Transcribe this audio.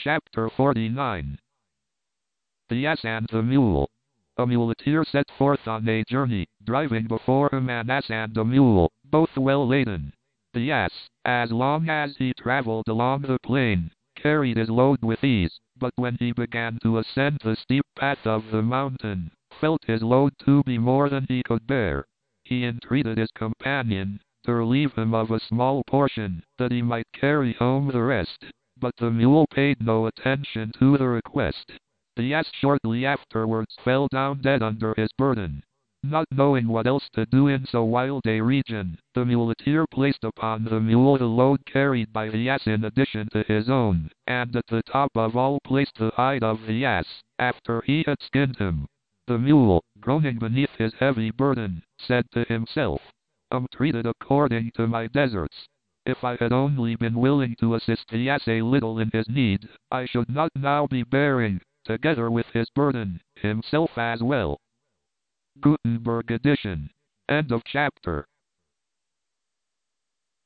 Chapter 49. The Ass and the Mule. A muleteer set forth on a journey, driving before him an ass and a mule, both well laden. The ass, as long as he traveled along the plain, carried his load with ease, but when he began to ascend the steep path of the mountain, felt his load to be more than he could bear. He entreated his companion to relieve him of a small portion, that he might carry home the rest, but the mule paid no attention to the request. The ass shortly afterwards fell down dead under his burden. Not knowing what else to do in so wild a region, the muleteer placed upon the mule the load carried by the ass in addition to his own, and at the top of all placed the hide of the ass, after he had skinned him. The mule, groaning beneath his heavy burden, said to himself, "I'm treated according to my deserts. If I had only been willing to assist the ass a little in his need, I should not now be bearing, together with his burden, himself as well." Gutenberg edition. End of chapter.